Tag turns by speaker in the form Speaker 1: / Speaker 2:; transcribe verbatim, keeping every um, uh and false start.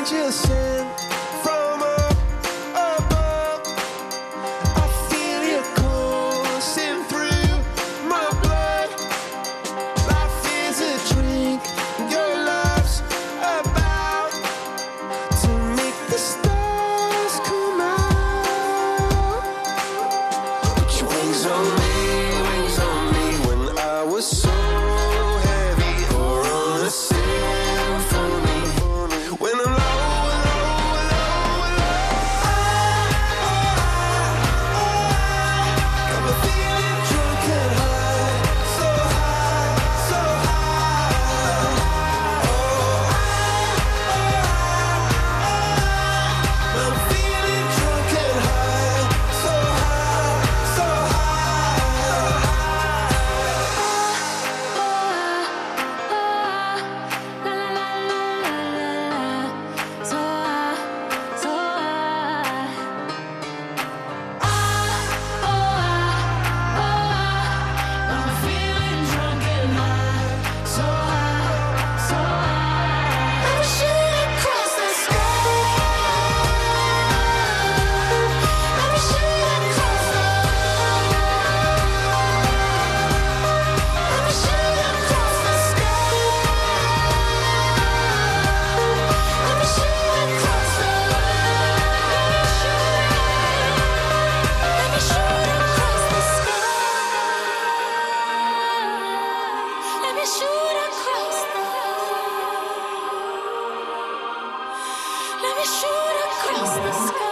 Speaker 1: angel sent from up above. I feel you coursing through my blood. Life is a drink, your love's about to make the stars come out. Put your wings on me, wings on me when I was so heavy, or on a symphony when I'm low, low, low, low. Got me feeling drunk and high, so high, so high. I'm feeling drunk and high, so high, so
Speaker 2: Let me shoot across the sky.